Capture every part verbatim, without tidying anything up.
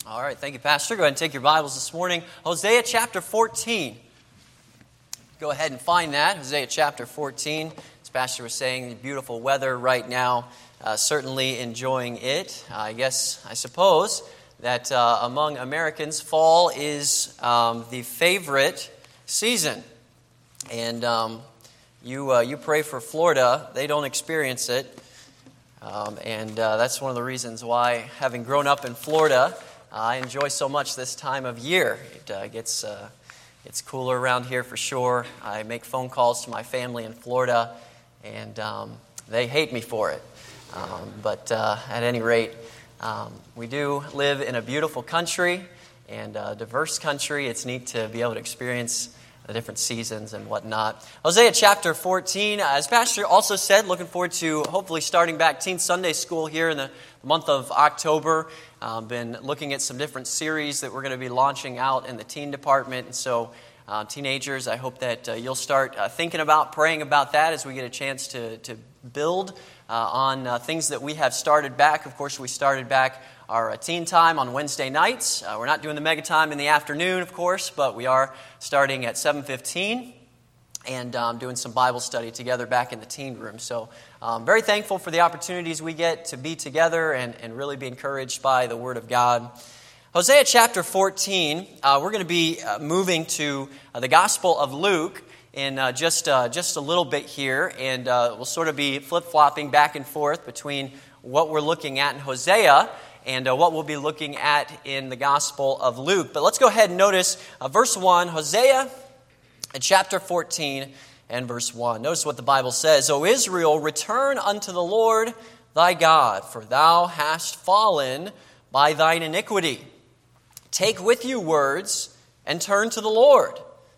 All right, thank you, Pastor. Go ahead and take your Bibles this morning. Hosea chapter fourteen. Go ahead and find that. Hosea chapter fourteen. As Pastor was saying, beautiful weather right now. Uh, certainly enjoying it. Uh, I guess, I suppose, that uh, among Americans, fall is um, the favorite season. And um, you uh, you pray for Florida. They don't experience it. Um, and uh, that's one of the reasons why, having grown up in Florida, uh, I enjoy so much this time of year. It uh, gets uh, it's cooler around here for sure. I make phone calls to my family in Florida, and um, they hate me for it. Um, but uh, at any rate, um, we do live in a beautiful country and a diverse country. It's neat to be able to experience the different seasons and whatnot. Hosea chapter fourteen, as Pastor also said, looking forward to hopefully starting back Teen Sunday School here in the month of October. Um, been looking at some different series that we're going to be launching out in the teen department. And so uh, teenagers, I hope that uh, you'll start uh, thinking about, praying about that as we get a chance to, to build uh, on uh, things that we have started back. Of course, we started back our uh, teen time on Wednesday nights. Uh, we're not doing the mega time in the afternoon, of course, but we are starting at seven fifteen and um, doing some Bible study together back in the teen room. So um, very thankful for the opportunities we get to be together and, and really be encouraged by the Word of God. Hosea chapter fourteen, uh, we're going to be uh, moving to uh, the Gospel of Luke in uh, just, uh, just a little bit here, and uh, we'll sort of be flip-flopping back and forth between what we're looking at in Hosea and uh, what we'll be looking at in the Gospel of Luke. But let's go ahead and notice uh, verse one, Hosea chapter fourteen and verse one. Notice what the Bible says. O Israel, return unto the Lord thy God, for thou hast fallen by thine iniquity. Take with you words and turn to the Lord.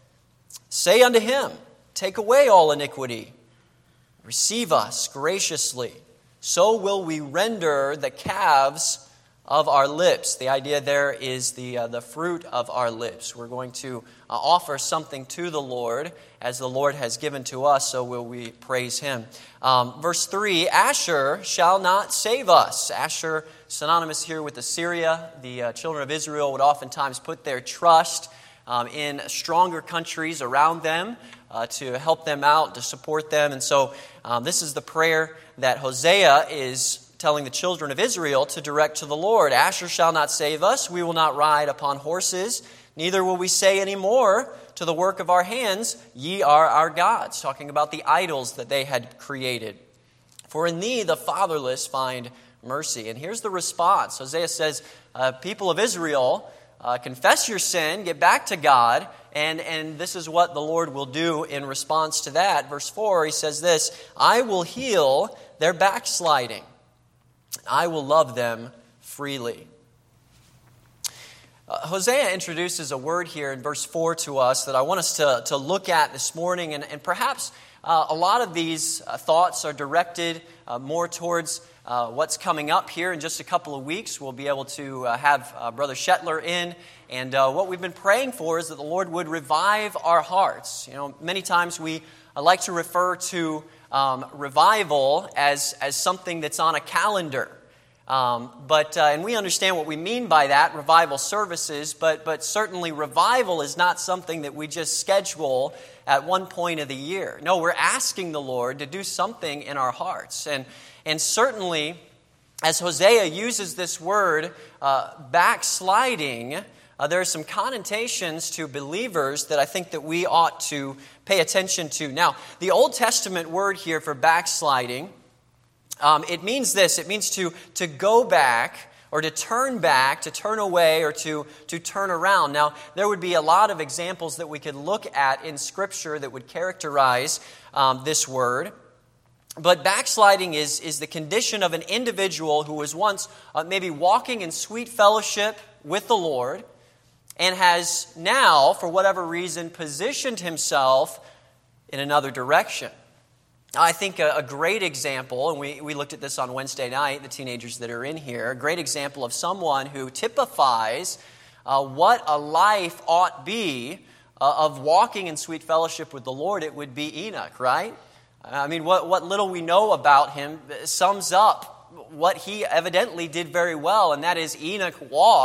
Say unto him, take away all iniquity. Receive us graciously. So will we render the calves of our lips. The idea there is the uh, the fruit of our lips. We're going to uh, offer something to the Lord as the Lord has given to us, so will we praise him. Um, verse three, Asher shall not save us. Asher, synonymous here with Assyria. The uh, children of Israel would oftentimes put their trust um, in stronger countries around them uh, to help them out, to support them. And so um, this is the prayer that Hosea is telling the children of Israel to direct to the Lord. Asher shall not save us. We will not ride upon horses. Neither will we say any more to the work of our hands, ye are our gods. Talking about the idols that they had created. For in thee the fatherless find mercy. And here's the response. Hosea says, uh, people of Israel, uh, confess your sin, get back to God, and, and this is what the Lord will do in response to that. Verse four, he says this, I will heal their backsliding. I will love them freely. Uh, Hosea introduces a word here in verse four to us that I want us to, to look at this morning. And, and perhaps uh, a lot of these uh, thoughts are directed uh, more towards uh, what's coming up here in just a couple of weeks. We'll be able to uh, have uh, Brother Shetler in. And uh, what we've been praying for is that the Lord would revive our hearts. You know, many times we uh, like to refer to Um, revival as, as something that's on a calendar. Um, but uh, and we understand what we mean by that, revival services, but, but certainly revival is not something that we just schedule at one point of the year. No, we're asking the Lord to do something in our hearts. And, and certainly, as Hosea uses this word, uh, backsliding, Uh, there are some connotations to believers that I think that we ought to pay attention to. Now, the Old Testament word here for backsliding, um, it means this. It means to, to go back or to turn back, to turn away or to, to turn around. Now, there would be a lot of examples that we could look at in Scripture that would characterize um, this word. But backsliding is, is the condition of an individual who was once uh, maybe walking in sweet fellowship with the Lord, and has now, for whatever reason, positioned himself in another direction. I think a, a great example, and we, we looked at this on Wednesday night, the teenagers that are in here, a great example of someone who typifies uh, what a life ought be uh, of walking in sweet fellowship with the Lord, it would be Enoch, right? I mean, what, what little we know about him sums up what he evidently did very well, and that is Enoch walked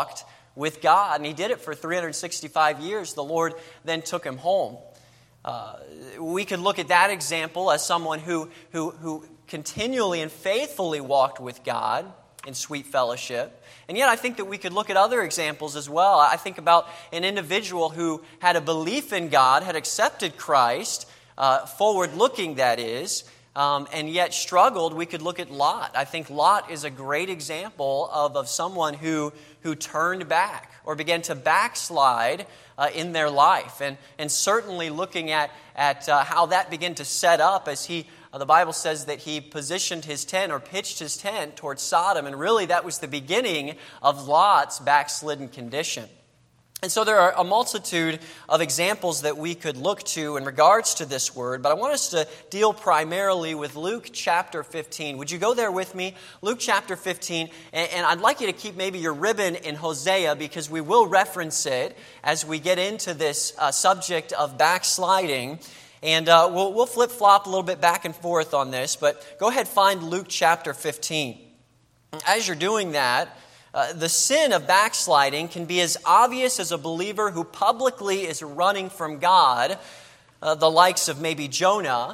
with God, and he did it for three hundred sixty-five years. The Lord then took him home. Uh, we could look at that example as someone who, who, who continually and faithfully walked with God in sweet fellowship. And yet I think that we could look at other examples as well. I think about an individual who had a belief in God, had accepted Christ, uh, forward-looking that is, um, and yet struggled. We could look at Lot. I think Lot is a great example of, of someone who, who turned back or began to backslide uh, in their life. And, and certainly looking at, at uh, how that began to set up as he Uh, the Bible says that he positioned his tent or pitched his tent towards Sodom, and really that was the beginning of Lot's backslidden condition. And so there are a multitude of examples that we could look to in regards to this word, but I want us to deal primarily with Luke chapter fifteen. Would you go there with me? Luke chapter fifteen, and, and I'd like you to keep maybe your ribbon in Hosea, because we will reference it as we get into this uh, subject of backsliding. And uh, we'll, we'll flip-flop a little bit back and forth on this, but go ahead and find Luke chapter fifteen. As you're doing that, uh, the sin of backsliding can be as obvious as a believer who publicly is running from God, uh, the likes of maybe Jonah,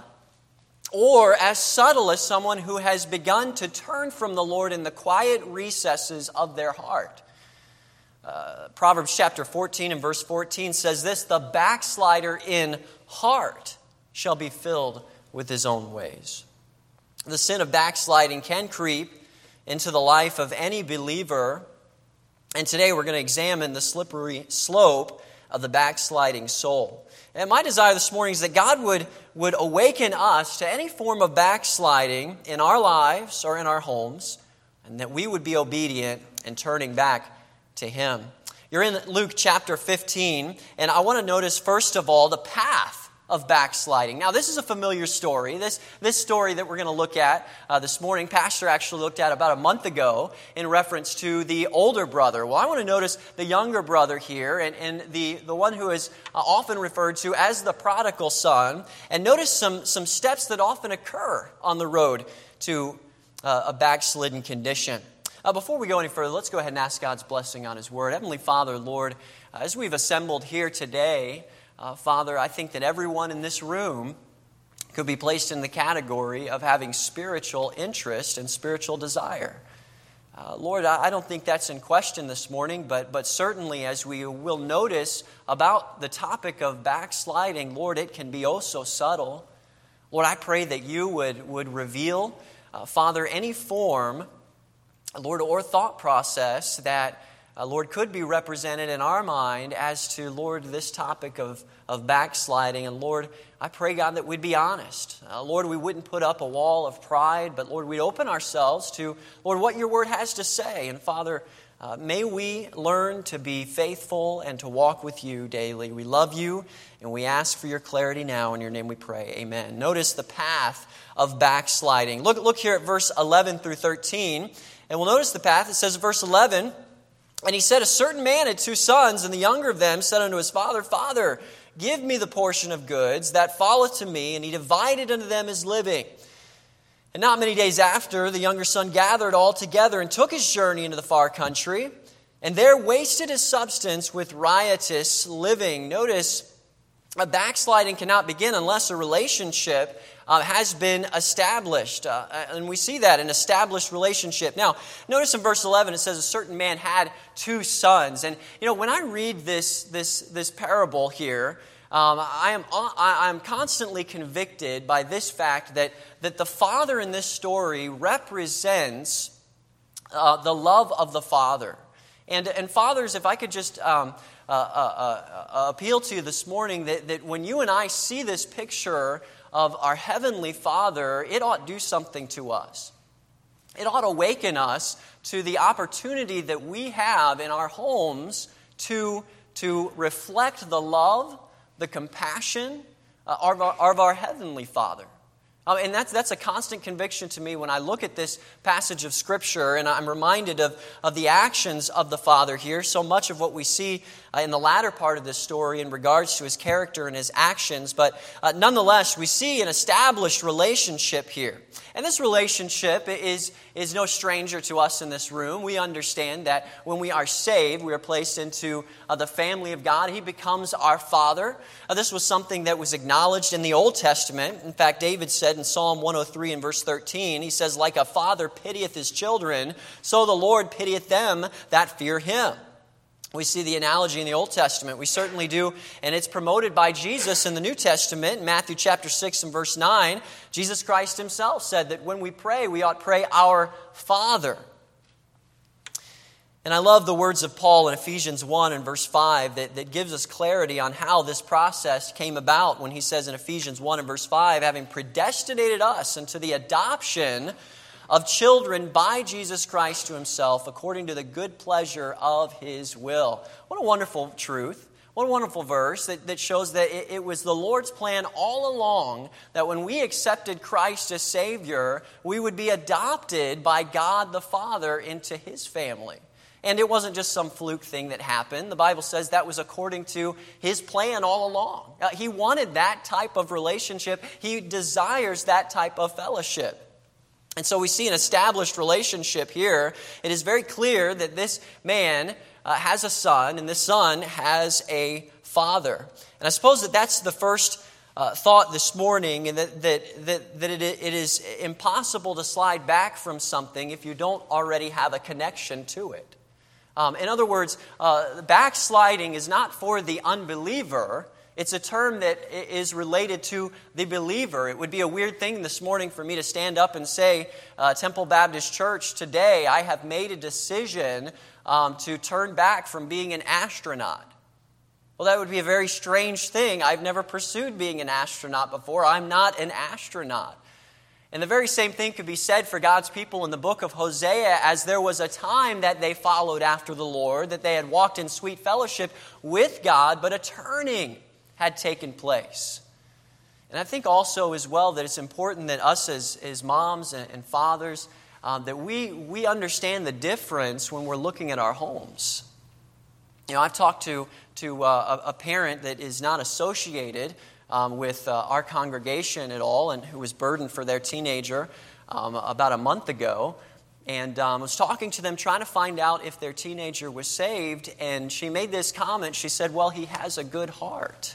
or as subtle as someone who has begun to turn from the Lord in the quiet recesses of their heart. Uh, Proverbs chapter fourteen and verse fourteen says this: "The backslider in heart shall be filled with his own ways." The sin of backsliding can creep into the life of any believer, and today we're going to examine the slippery slope of the backsliding soul. And my desire this morning is that God would, would awaken us to any form of backsliding in our lives or in our homes, and that we would be obedient and turning back to Him. You're in Luke chapter fifteen, and I want to notice first of all the path of backsliding. Now, this is a familiar story. This, this story that we're going to look at uh, this morning, Pastor actually looked at about a month ago in reference to the older brother. Well, I want to notice the younger brother here, and, and the, the one who is uh, often referred to as the prodigal son. And notice some, some steps that often occur on the road to uh, a backslidden condition. Uh, before we go any further, let's go ahead and ask God's blessing on His Word. Heavenly Father, Lord, uh, as we've assembled here today, uh, Father, I think that everyone in this room could be placed in the category of having spiritual interest and spiritual desire. Uh, Lord, I, I don't think that's in question this morning, but, but certainly as we will notice about the topic of backsliding, Lord, it can be oh so subtle. Lord, I pray that you would, would reveal, uh, Father, any form, Lord, or thought process that, uh, Lord, could be represented in our mind as to, Lord, this topic of, of backsliding. And Lord, I pray, God, that we'd be honest. Uh, Lord, we wouldn't put up a wall of pride, but Lord, we'd open ourselves to, Lord, what your word has to say. And Father, uh, may we learn to be faithful and to walk with you daily. We love you, and we ask for your clarity now. In your name we pray. Amen. Notice the path of backsliding. Look, look here at verse eleven through thirteen. And we'll notice the path. It says in verse eleven, "And he said, a certain man had two sons, and the younger of them said unto his father, Father, give me the portion of goods that falleth to me. And he divided unto them his living. And not many days after, the younger son gathered all together and took his journey into the far country, and there wasted his substance with riotous living." Notice, a backsliding cannot begin unless a relationship uh, has been established. Uh, and we see that, an established relationship. Now, notice in verse eleven, it says a certain man had two sons. And, you know, when I read this, this, this parable here, um, I am I am constantly convicted by this fact that, that the father in this story represents uh, the love of the Father. And, and fathers, if I could just um, uh, uh, uh, appeal to you this morning that, that when you and I see this picture of our Heavenly Father, it ought to do something to us. It ought to awaken us to the opportunity that we have in our homes to, to reflect the love, the compassion uh, of, our, of our Heavenly Father. Um, and that's, that's a constant conviction to me when I look at this passage of Scripture, and I'm reminded of, of the actions of the Father here. So much of what we see uh, in the latter part of this story in regards to His character and His actions. But uh, nonetheless, we see an established relationship here. And this relationship is, is no stranger to us in this room. We understand that when we are saved, we are placed into uh, the family of God. He becomes our Father. Uh, this was something that was acknowledged in the Old Testament. In fact, David said in Psalm one oh three and verse thirteen, he says, "Like a father pitieth his children, so the Lord pitieth them that fear him." We see the analogy in the Old Testament. We certainly do, and it's promoted by Jesus in the New Testament. In Matthew chapter six and verse nine, Jesus Christ himself said that when we pray, we ought to pray, "Our Father." And I love the words of Paul in Ephesians one and verse five that, that gives us clarity on how this process came about when he says in Ephesians one and verse five, "Having predestinated us unto the adoption of children by Jesus Christ to himself, according to the good pleasure of his will." What a wonderful truth. What a wonderful verse that, that shows that it, it was the Lord's plan all along that when we accepted Christ as Savior, we would be adopted by God the Father into his family. And it wasn't just some fluke thing that happened. The Bible says that was according to his plan all along. Uh, he wanted that type of relationship. He desires that type of fellowship. And so we see an established relationship here. It is very clear that this man uh, has a son, and this son has a father. And I suppose that that's the first uh, thought this morning, and that that that, that it, it is impossible to slide back from something if you don't already have a connection to it. Um, in other words, uh, backsliding is not for the unbeliever. It's a term that is related to the believer. It would be a weird thing this morning for me to stand up and say, uh, Temple Baptist Church, today I have made a decision um, to turn back from being an astronaut. Well, that would be a very strange thing. I've never pursued being an astronaut before. I'm not an astronaut. And the very same thing could be said for God's people in the book of Hosea, as there was a time that they followed after the Lord, that they had walked in sweet fellowship with God, but a turning had taken place. And I think also as well that it's important that us as, as moms and, and fathers, um, that we, we understand the difference when we're looking at our homes. You know, I've talked to, to uh, a, a parent that is not associated um, with uh, our congregation at all, and who was burdened for their teenager um, about a month ago. And um, was talking to them, trying to find out if their teenager was saved. And she made this comment. She said, "Well, he has a good heart."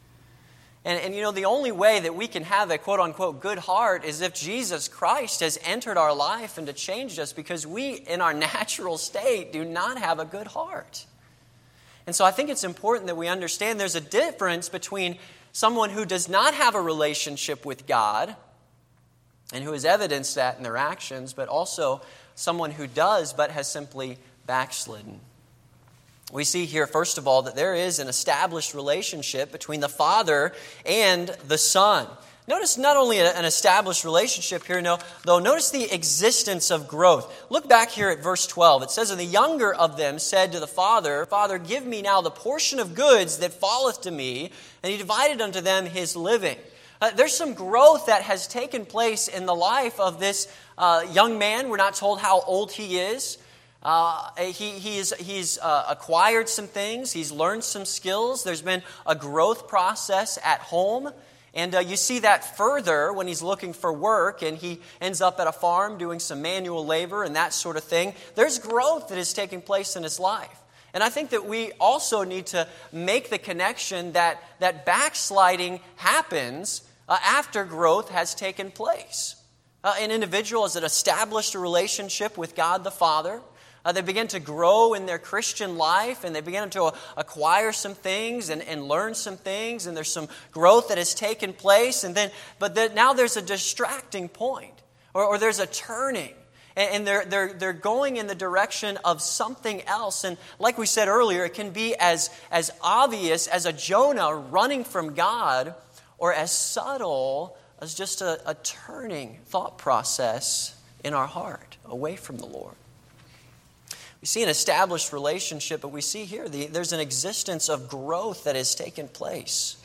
And, and you know, the only way that we can have a quote-unquote good heart is if Jesus Christ has entered our life and to change us, because we, in our natural state, do not have a good heart. And so I think it's important that we understand there's a difference between someone who does not have a relationship with God and who has evidenced that in their actions, but also someone who does but has simply backslidden. We see here, first of all, that there is an established relationship between the Father and the Son. Notice not only an established relationship here, no, though, notice the existence of growth. Look back here at verse twelve. It says, "And the younger of them said to the father, Father, give me now the portion of goods that falleth to me. And he divided unto them his living." Uh, there's some growth that has taken place in the life of this uh, young man. We're not told how old he is. Uh, he, he's he's uh, acquired some things. He's learned some skills. There's been a growth process at home. And uh, you see that further when he's looking for work and he ends up at a farm doing some manual labor and that sort of thing. There's growth that is taking place in his life. And I think that we also need to make the connection that, that backsliding happens uh, after growth has taken place. Uh, an individual has established a relationship with God the Father. Uh, they begin to grow in their Christian life, and they begin to acquire some things and, and learn some things, and there's some growth that has taken place. And then, but then now there's a distracting point, or, or there's a turning, and, and they're they're they're going in the direction of something else. And like we said earlier, it can be as as obvious as a Jonah running from God, or as subtle as just a, a turning thought process in our heart away from the Lord. We see an established relationship, but we see here the, there's an existence of growth that has taken place.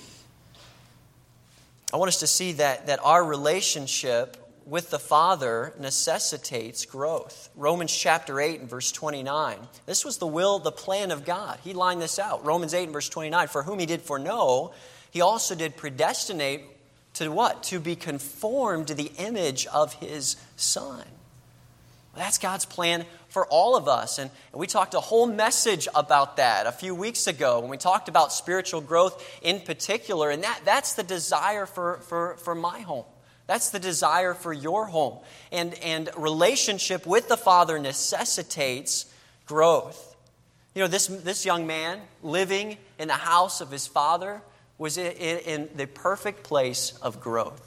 I want us to see that, that our relationship with the Father necessitates growth. Romans chapter eight and verse twenty-nine. This was the will, the plan of God. He lined this out. Romans eight and verse twenty-nine. For whom he did foreknow, he also did predestinate to what? To be conformed to the image of his Son. That's God's plan for all of us. And we talked a whole message about that a few weeks ago when we talked about spiritual growth in particular. And that, that's the desire for, for, for my home. That's the desire for your home. And, and relationship with the Father necessitates growth. You know, this, this young man living in the house of his father was in, in the perfect place of growth.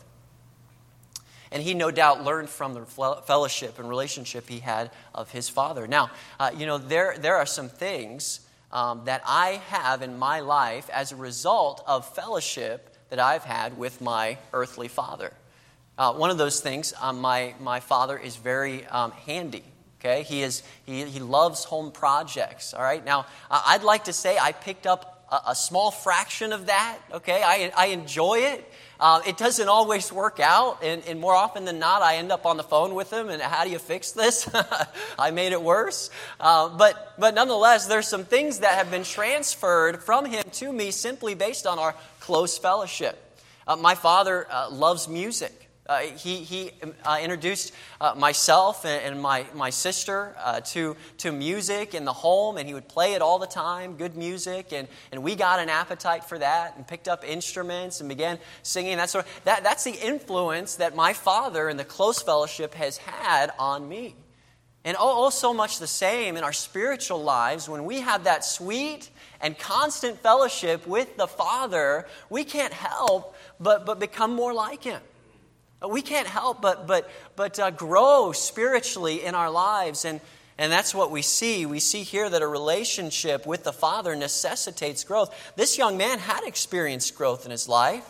And he no doubt learned from the fellowship and relationship he had of his father. Now, uh, you know, there, there are some things um, that I have in my life as a result of fellowship that I've had with my earthly father. Uh, one of those things, um, my, my father is very um, handy. Okay, he is he, he loves home projects. All right, now uh, I'd like to say I picked up a, a small fraction of that. Okay, I, I enjoy it. Uh, it doesn't always work out, and, and more often than not, I end up on the phone with him, and how do you fix this? I made it worse. Uh, but, but nonetheless, there's some things that have been transferred from him to me simply based on our close fellowship. Uh, my father uh, loves music. Uh, he he uh, introduced uh, myself and, and my, my sister uh, to, to music in the home, and he would play it all the time, good music, and, and we got an appetite for that and picked up instruments and began singing. That sort of, that, that's the influence that my father and the close fellowship has had on me. And oh, oh, so much the same in our spiritual lives. When we have that sweet and constant fellowship with the Father, we can't help but, but become more like Him. We can't help but but but uh, grow spiritually in our lives, and and that's what we see. We see here that a relationship with the Father necessitates growth. This young man had experienced growth in his life.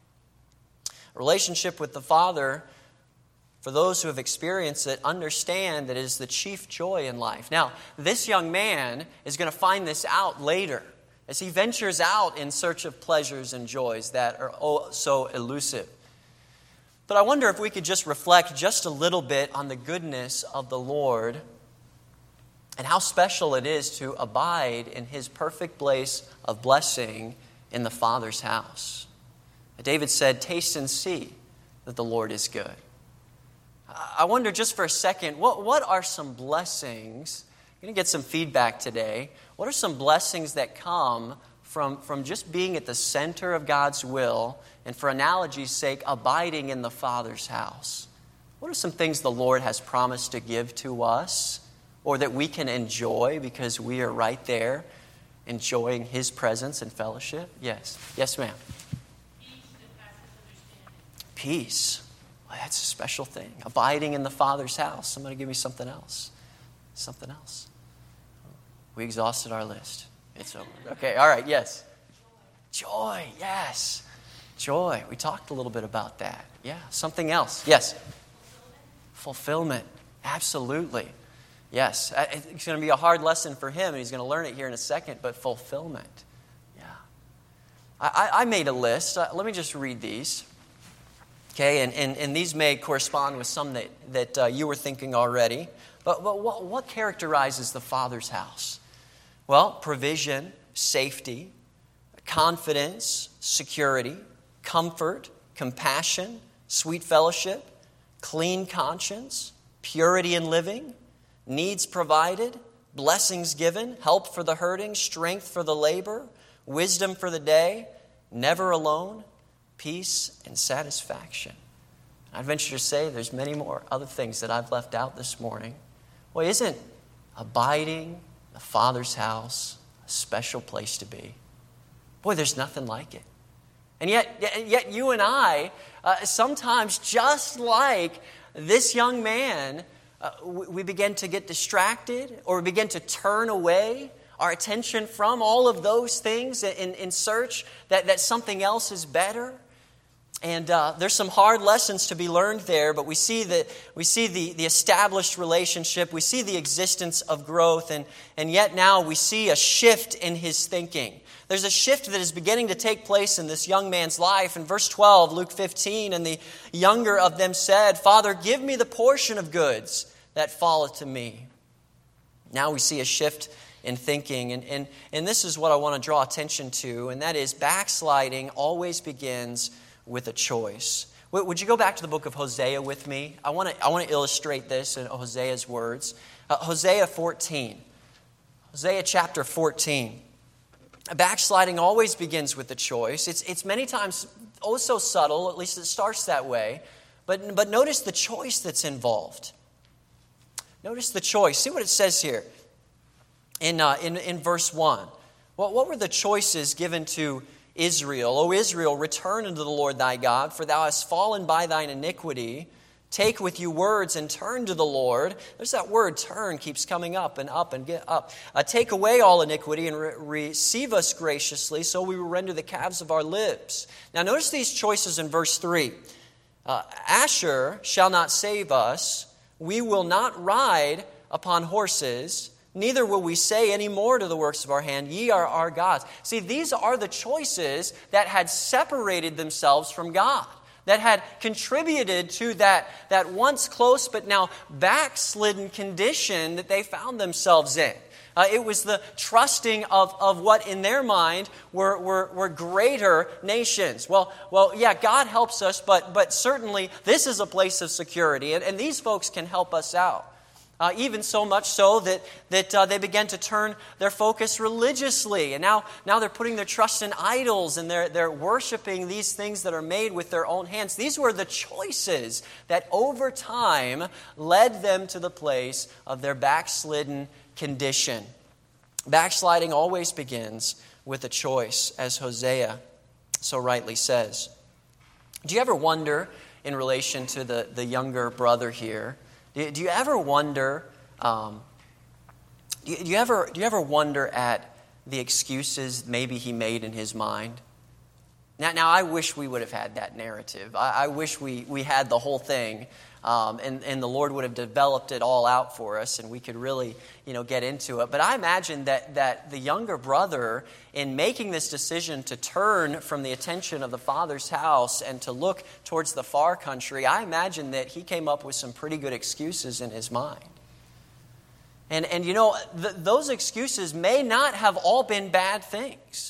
A relationship with the Father, for those who have experienced it, understand that it is the chief joy in life. Now, this young man is going to find this out later as he ventures out in search of pleasures and joys that are oh so elusive. But I wonder if we could just reflect just a little bit on the goodness of the Lord and how special it is to abide in His perfect place of blessing in the Father's house. David said, "Taste and see that the Lord is good." I wonder just for a second, what, what are some blessings? I'm going to get some feedback today. What are some blessings that come From, from just being at the center of God's will, and for analogy's sake, abiding in the Father's house? What are some things the Lord has promised to give to us, or that we can enjoy because we are right there, enjoying His presence and fellowship? Yes. Yes, ma'am. Peace that passes understanding. Peace. Well, that's a special thing. Abiding in the Father's house. Somebody give me something else. Something else. We exhausted our list. It's over. Okay, all right, yes. Joy, yes. Joy. We talked a little bit about that. Yeah, something else. Yes. Fulfillment. Absolutely. Yes. It's going to be a hard lesson for him, and he's going to learn it here in a second, but fulfillment. Yeah. I, I made a list. Uh, let me just read these. Okay, and, and, and these may correspond with some that, that uh, you were thinking already. But, but what, what characterizes the Father's house? Well, provision, safety, confidence, security, comfort, compassion, sweet fellowship, clean conscience, purity in living, needs provided, blessings given, help for the hurting, strength for the labor, wisdom for the day, never alone, peace and satisfaction. I'd venture to say there's many more other things that I've left out this morning. Well, isn't abiding the Father's house a special place to be? Boy, there's nothing like it. And yet, yet you and I, uh, sometimes just like this young man, uh, we begin to get distracted, or we begin to turn away our attention from all of those things in, in search that, that something else is better. And uh, there's some hard lessons to be learned there, but we see that we see the, the established relationship, we see the existence of growth, and, and yet now we see a shift in his thinking. There's a shift that is beginning to take place in this young man's life. In verse twelve, Luke fifteen, and the younger of them said, "Father, give me the portion of goods that falleth to me." Now we see a shift in thinking, and, and, and this is what I want to draw attention to, and that is backsliding always begins with a choice. Would you go back to the book of Hosea with me? I want to I want to illustrate this in Hosea's words. Uh, Hosea fourteen. Hosea chapter fourteen. Backsliding always begins with a choice. It's, it's many times oh so subtle, at least it starts that way. But, but notice the choice that's involved. Notice the choice. See what it says here in, uh, in, in verse one. What, what were the choices given to Israel? O Israel, return unto the Lord thy God, for thou hast fallen by thine iniquity. Take with you words and turn to the Lord. There's that word, turn, keeps coming up and up and get up. Uh, take away all iniquity and re- receive us graciously, so we will render the calves of our lips. Now notice these choices in verse three. Uh, Asher shall not save us. We will not ride upon horses. Neither will we say any more to the works of our hand, ye are our gods. See, these are the choices that had separated themselves from God, that had contributed to that, that once close but now backslidden condition that they found themselves in. Uh, it was the trusting of, of what in their mind were, were, were greater nations. Well, well, yeah, God helps us, but, but certainly this is a place of security, and, and these folks can help us out. Uh, even so much so that, that uh, they began to turn their focus religiously. And now, now they're putting their trust in idols, and they're, they're worshiping these things that are made with their own hands. These were the choices that over time led them to the place of their backslidden condition. Backsliding always begins with a choice, as Hosea so rightly says. Do you ever wonder, in relation to the, the younger brother here, Do, do you ever wonder? Um, do, you, do you ever do you ever wonder at the excuses maybe he made in his mind? Now, now I wish we would have had that narrative. I, I wish we we had the whole thing, um, and and the Lord would have developed it all out for us, and we could really you know get into it. But I imagine that that the younger brother, in making this decision to turn from the attention of the Father's house and to look towards the far country, I imagine that he came up with some pretty good excuses in his mind. And, and you know, th- those excuses may not have all been bad things.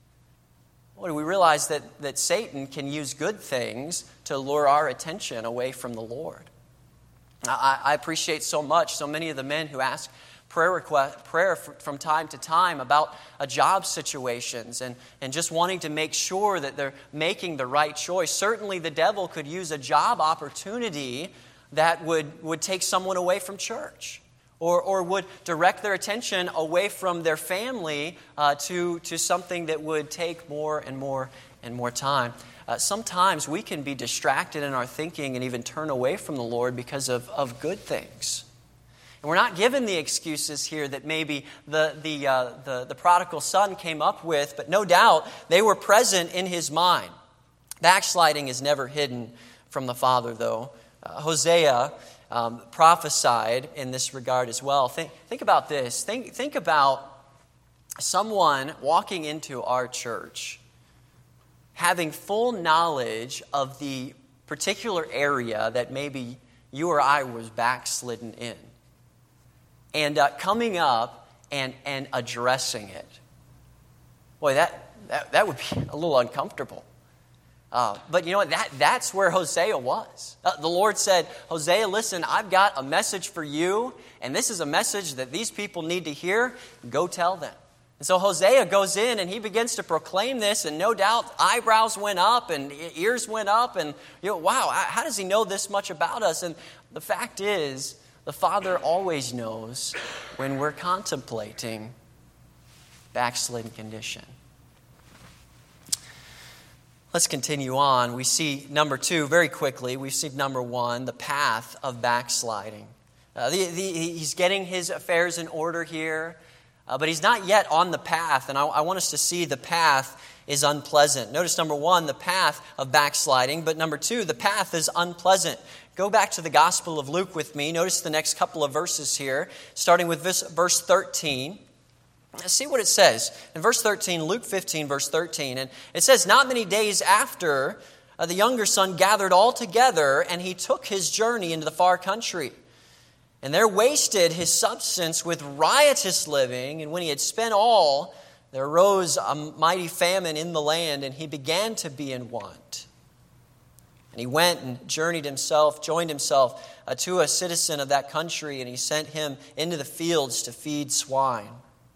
Well, we realize that, that Satan can use good things to lure our attention away from the Lord. I, I appreciate so much, so many of the men who ask prayer request, prayer from time to time about a job situations and, and just wanting to make sure that they're making the right choice. Certainly the devil could use a job opportunity that would, would take someone away from church, or, or would direct their attention away from their family uh, to, to something that would take more and more and more time. Uh, sometimes we can be distracted in our thinking and even turn away from the Lord because of, of good things. And we're not given the excuses here that maybe the, the, uh, the, the prodigal son came up with, but no doubt they were present in his mind. Backsliding is never hidden from the Father, though. Uh, Hosea um, prophesied in this regard as well. Think, think about this. Think, think about someone walking into our church having full knowledge of the particular area that maybe you or I was backslidden in, and uh, coming up and, and addressing it. Boy, that, that, that would be a little uncomfortable. Uh, but you know what? That, that's where Hosea was. Uh, the Lord said, Hosea, listen, I've got a message for you, and this is a message that these people need to hear. Go tell them. And so Hosea goes in and he begins to proclaim this, and no doubt eyebrows went up and ears went up, and you know, wow, how does he know this much about us? And the fact is, the Father always knows when we're contemplating backslidden condition. Let's continue on. We see number two very quickly. We see number one, the path of backsliding. Uh, the, the, he's getting his affairs in order here. Uh, but he's not yet on the path, and I, I want us to see the path is unpleasant. Notice number one, the path of backsliding, but number two, the path is unpleasant. Go back to the Gospel of Luke with me. Notice the next couple of verses here, starting with this, verse thirteen. Let's see what it says. In verse thirteen, Luke fifteen, verse thirteen, and it says, not many days after, uh, the younger son gathered all together, and he took his journey into the far country. And there wasted his substance with riotous living, and when he had spent all, there arose a mighty famine in the land, and he began to be in want. And he went and journeyed himself, joined himself uh, to a citizen of that country, and he sent him into the fields to feed swine.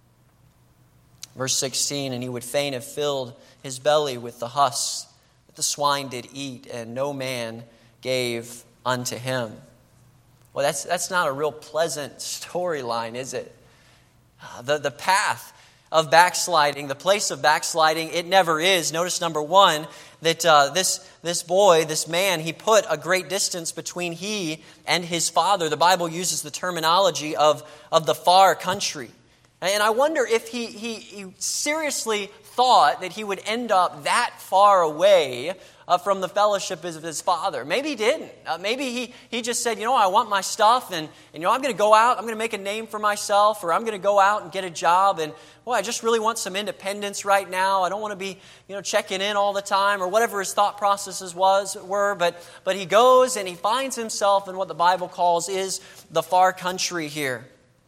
Verse sixteen, and he would fain have filled his belly with the husks that the swine did eat, and no man gave unto him. Well, that's that's not a real pleasant storyline, is it? Uh, the, the path of backsliding, the place of backsliding, it never is. Notice number one, that uh, this, this boy, this man, he put a great distance between he and his father. The Bible uses the terminology of, of the far country. And I wonder if he, he, he seriously thought that he would end up that far away uh, from the fellowship of his father. Maybe he didn't. Uh, maybe he, he just said, you know, I want my stuff, and, and you know, I'm going to go out, I'm going to make a name for myself, or I'm going to go out and get a job, and boy, I just really want some independence right now. I don't want to be, you know, checking in all the time, or whatever his thought processes was were. But but he goes and he finds himself in what the Bible calls is the far country here.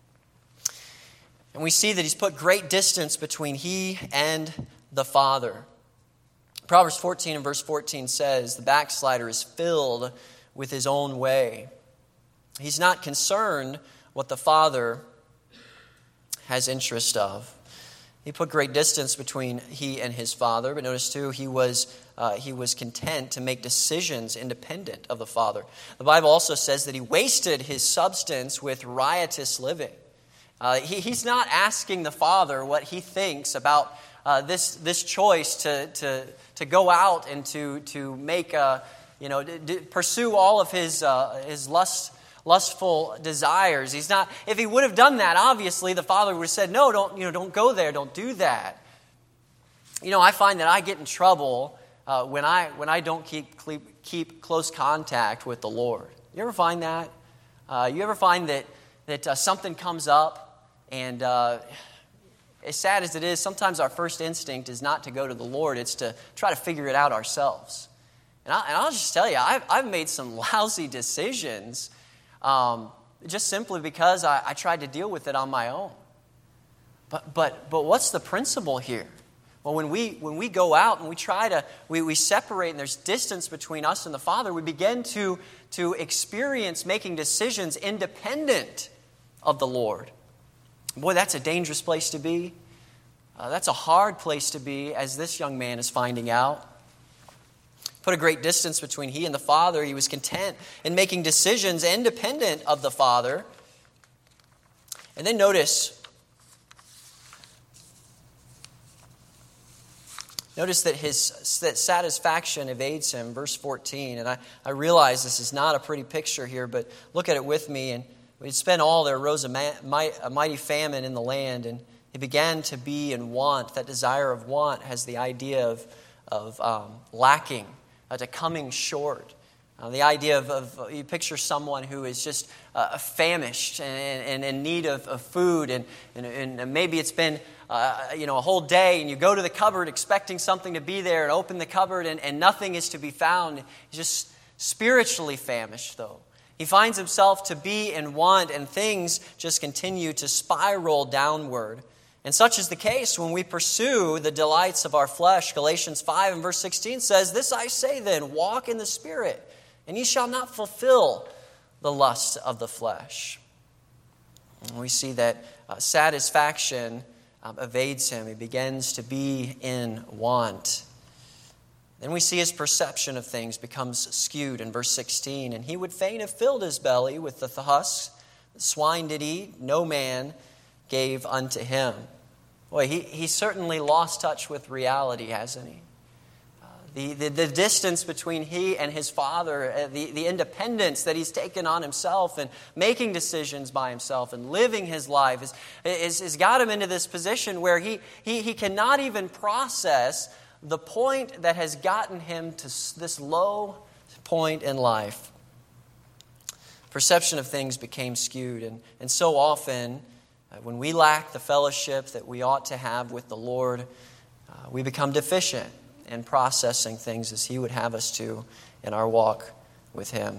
And we see that he's put great distance between he and the Father. Proverbs fourteen and verse fourteen says, the backslider is filled with his own way. He's not concerned what the Father has interest of. He put great distance between he and his Father, but notice too, he was uh, he was content to make decisions independent of the Father. The Bible also says that he wasted his substance with riotous living. Uh, he, he's not asking the Father what he thinks about uh, this this choice to to to go out and to to make a, you know d- d- pursue all of his uh, his lust lustful desires. He's not. If he would have done that, obviously the Father would have said, "No, don't you know? Don't go there. Don't do that." You know, I find that I get in trouble uh, when I when I don't keep keep close contact with the Lord. You ever find that? Uh, you ever find that that uh, something comes up? And uh, as sad as it is, sometimes our first instinct is not to go to the Lord. It's to try to figure it out ourselves. And, I, and I'll just tell you, I've, I've made some lousy decisions um, just simply because I, I tried to deal with it on my own. But but but what's the principle here? Well, when we when we go out and we try to, we, we separate and there's distance between us and the Father, we begin to, to experience making decisions independent of the Lord. Boy, that's a dangerous place to be. Uh, that's a hard place to be, as this young man is finding out. Put a great distance between he and the Father. He was content in making decisions independent of the Father. And then notice, notice that his that satisfaction evades him. Verse fourteen. And I, I realize this is not a pretty picture here, but look at it with me. And we'd spent all, there arose a, ma- a mighty famine in the land, and he began to be in want. That desire of want has the idea of, of um, lacking, uh, to coming short. Uh, the idea of, of, you picture someone who is just uh, famished and, and in need of, of food, and, and, and maybe it's been uh, you know a whole day, and you go to the cupboard expecting something to be there, and open the cupboard, and, and nothing is to be found. He's just spiritually famished, though. He finds himself to be in want, and things just continue to spiral downward. And such is the case when we pursue the delights of our flesh. Galatians five and verse sixteen says, "This I say then, walk in the Spirit, and ye shall not fulfill the lusts of the flesh." And we see that uh, satisfaction um, evades him. He begins to be in want. Then we see his perception of things becomes skewed in verse sixteen. "And he would fain have filled his belly with the husks the swine did eat, no man gave unto him." Boy, he, he certainly lost touch with reality, hasn't he? Uh, the, the, the distance between he and his Father, uh, the, the independence that he's taken on himself and making decisions by himself and living his life has is, is got him into this position where he, he, he cannot even process the point that has gotten him to this low point in life. Perception of things became skewed, and, and so often uh, when we lack the fellowship that we ought to have with the Lord, uh, we become deficient in processing things as He would have us to in our walk with Him.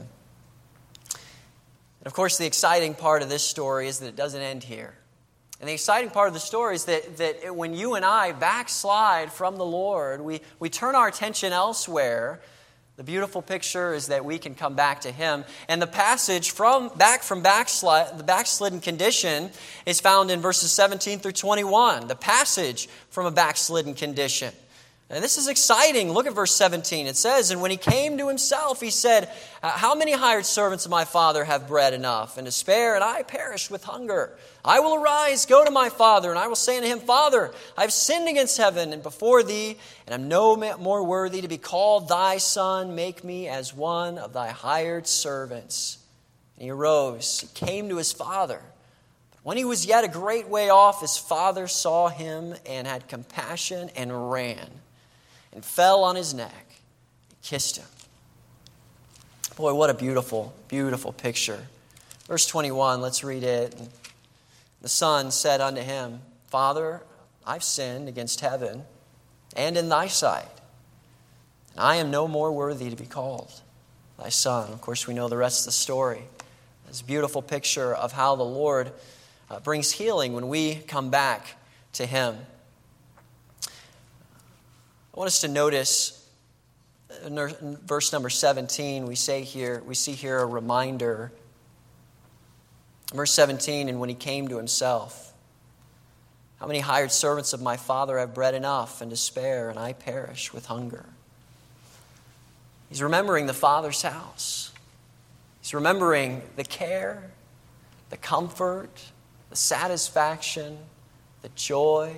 And of course, the exciting part of this story is that it doesn't end here. And the exciting part of the story is that, that when you and I backslide from the Lord, we, we turn our attention elsewhere, The beautiful picture is that we can come back to Him. And the passage from back from backslide, the backslidden condition is found in verses seventeen through twenty-one. The passage from a backslidden condition. And this is exciting. Look at verse seventeen. It says, "And when he came to himself, he said, how many hired servants of my father have bread enough and to spare, and I perish with hunger? I will arise, go to my father, and I will say unto him, Father, I have sinned against heaven and before thee, and am no more worthy to be called thy son. Make me as one of thy hired servants." And he arose, he came to his father. But when he was yet a great way off, his father saw him and had compassion and ran and fell on his neck and kissed him. Boy, what a beautiful, beautiful picture. Verse twenty-one, let's read it. The son said unto him, Father, I've sinned against heaven and in thy sight, and I am no more worthy to be called thy son. Of course, we know the rest of the story. It's a beautiful picture of how the Lord uh, brings healing when we come back to Him. I want us to notice in verse number seventeen, we say here, we see here a reminder. Verse seventeen, "And when he came to himself, how many hired servants of my father have bread enough and to spare, and I perish with hunger?" He's remembering the Father's house. He's remembering the care, the comfort, the satisfaction, the joy.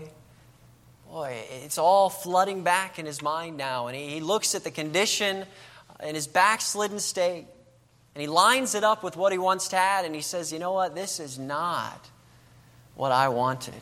Boy, it's all flooding back in his mind now. And he looks at the condition in his backslidden state. And he lines it up with what he once had. And he says, you know what? This is not what I wanted.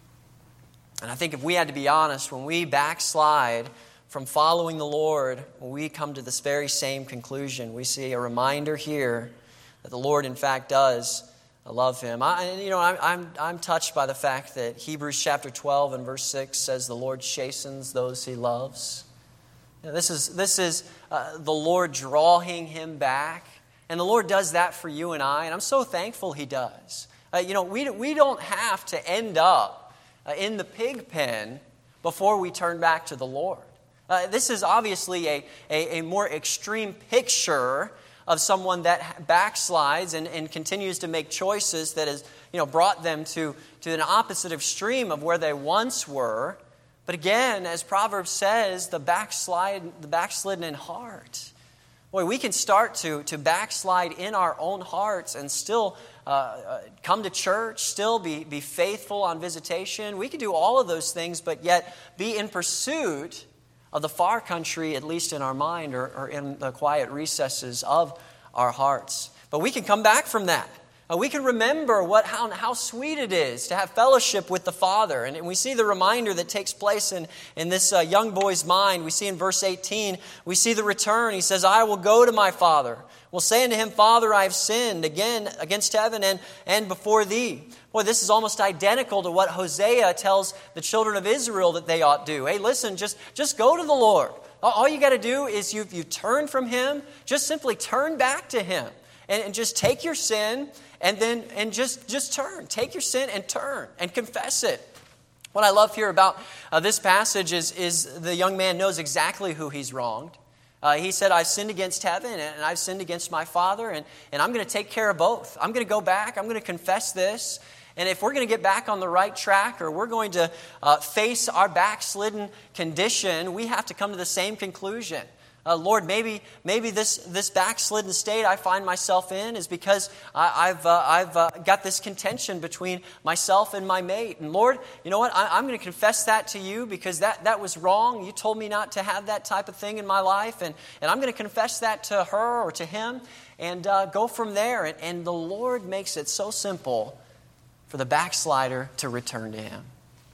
And I think if we had to be honest, when we backslide from following the Lord, when we come to this very same conclusion, we see a reminder here that the Lord, in fact, does love him. I, you know, I'm, I'm, I'm touched by the fact that Hebrews chapter twelve and verse six says the Lord chastens those he loves. You know, this is, this is uh, the Lord drawing him back. And the Lord does that for you and I. And I'm so thankful he does. Uh, you know, we, we don't have to end up uh, in the pig pen before we turn back to the Lord. Uh, this is obviously a, a, a more extreme picture of someone that backslides and, and continues to make choices that has, you know, brought them to, to an opposite extreme of where they once were. But again, as Proverbs says, the backslide, the backslidden in heart. Boy, we can start to, to backslide in our own hearts and still uh, uh, come to church, still be, be faithful on visitation. We can do all of those things, but yet be in pursuit of the far country, at least in our mind, or, or in the quiet recesses of our hearts. But we can come back from that. Uh, we can remember what how, how sweet it is to have fellowship with the Father. And, and we see the reminder that takes place in, in this uh, young boy's mind. We see in verse eighteen, we see the return. He says, I will go to my father. Will say unto him, Father, I have sinned again against heaven and, and before thee. Boy, this is almost identical to what Hosea tells the children of Israel that they ought to do. Hey, listen, just, just go to the Lord. All you got to do is you, you turn from him, just simply turn back to him. And, and just take your sin and then and just, just turn. Take your sin and turn and confess it. What I love here about uh, this passage is, is the young man knows exactly who he's wronged. Uh, he said, I've sinned against heaven and I've sinned against my father, and, and I'm going to take care of both. I'm going to go back. I'm going to confess this. And if we're going to get back on the right track, or we're going to uh, face our backslidden condition, we have to come to the same conclusion. Uh, Lord, maybe maybe this, this backslidden state I find myself in is because I, I've uh, I've uh, got this contention between myself and my mate. And Lord, you know what? I, I'm going to confess that to you because that, that was wrong. You told me not to have that type of thing in my life. And, and I'm going to confess that to her or to him and uh, go from there. And, and the Lord makes it so simple for the backslider to return to him.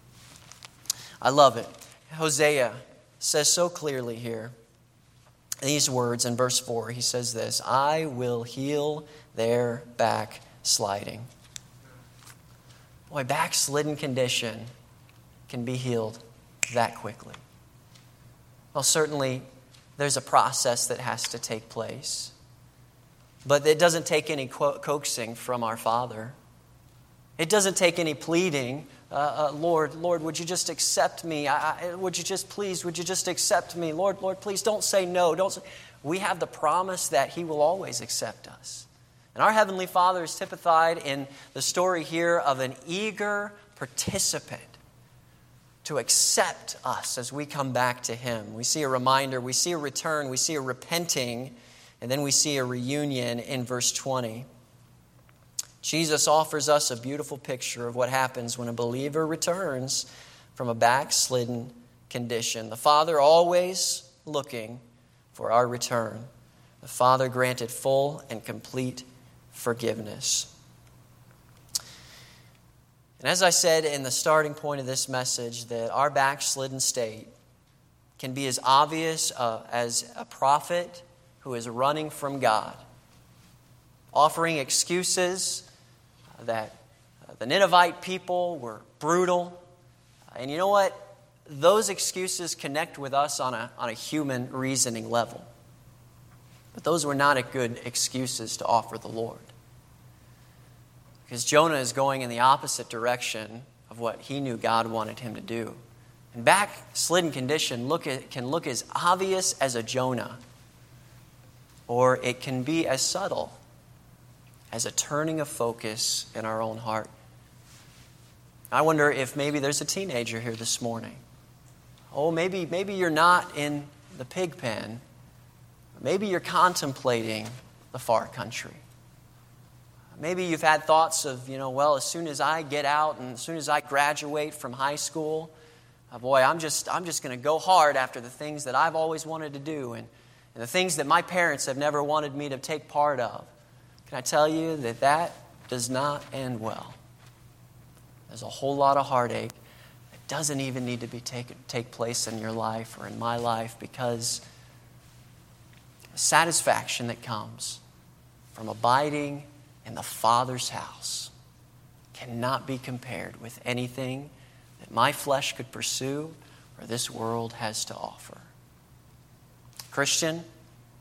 I love it. Hosea says so clearly here, these words in verse four, he says this, I will heal their backsliding. Boy, backslidden condition can be healed that quickly. Well, certainly there's a process that has to take place. But it doesn't take any co- coaxing from our Father. It doesn't take any pleading uh, uh, Lord, Lord, would you just accept me? I, I, would you just, please, would you just accept me? Lord, Lord, please don't say no. Don't say. We have the promise that He will always accept us. And our Heavenly Father is typified in the story here of an eager participant to accept us as we come back to Him. We see a reminder, we see a return, we see a repenting, and then we see a reunion in verse twenty. Jesus offers us a beautiful picture of what happens when a believer returns from a backslidden condition. The Father always looking for our return. The Father granted full and complete forgiveness. And as I said in the starting point of this message, that our backslidden state can be as obvious uh, as a prophet who is running from God, offering excuses that uh, the Ninevite people were brutal. And you know what? Those excuses connect with us on a, on a human reasoning level. But those were not a good excuses to offer the Lord. Because Jonah is going in the opposite direction of what he knew God wanted him to do. And backslidden condition look at, can look as obvious as a Jonah, or it can be as subtle as a turning of focus in our own heart. I wonder if maybe there's a teenager here this morning. Oh, maybe, maybe you're not in the pig pen. Maybe you're contemplating the far country. Maybe you've had thoughts of, you know, well, as soon as I get out and as soon as I graduate from high school, uh, boy, I'm just I'm just going to go hard after the things that I've always wanted to do and, and the things that my parents have never wanted me to take part of. Can I tell you that that does not end well? There's a whole lot of heartache that doesn't even need to be taken take place in your life or in my life, because the satisfaction that comes from abiding in the Father's house cannot be compared with anything that my flesh could pursue or this world has to offer. Christian,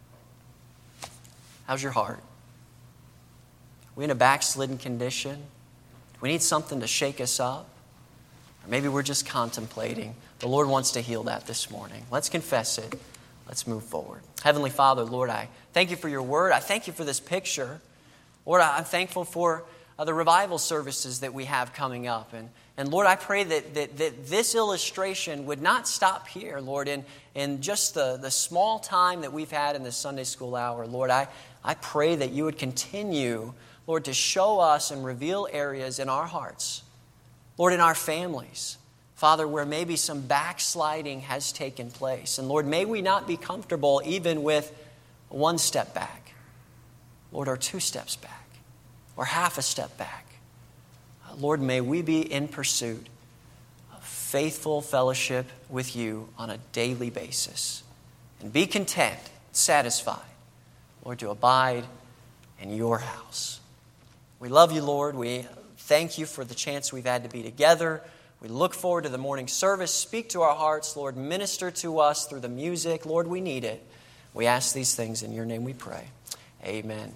how's your heart? Are we in a backslidden condition? Do we need something to shake us up? Or maybe we're just contemplating. The Lord wants to heal that this morning. Let's confess it. Let's move forward. Heavenly Father, Lord, I thank you for your word. I thank you for this picture. Lord, I'm thankful for uh, the revival services that we have coming up. And, and Lord, I pray that, that, that this illustration would not stop here, Lord, in, in just the, the small time that we've had in the Sunday school hour. Lord, I, I pray that you would continue, Lord, to show us and reveal areas in our hearts, Lord, in our families, Father, where maybe some backsliding has taken place. And Lord, may we not be comfortable even with one step back. Lord, or two steps back, or half a step back. Uh, Lord, may we be in pursuit of faithful fellowship with you on a daily basis. And be content, satisfied, Lord, to abide in your house. We love you, Lord. We thank you for the chance we've had to be together. We look forward to the morning service. Speak to our hearts, Lord. Minister to us through the music. Lord, we need it. We ask these things in your name we pray. Amen.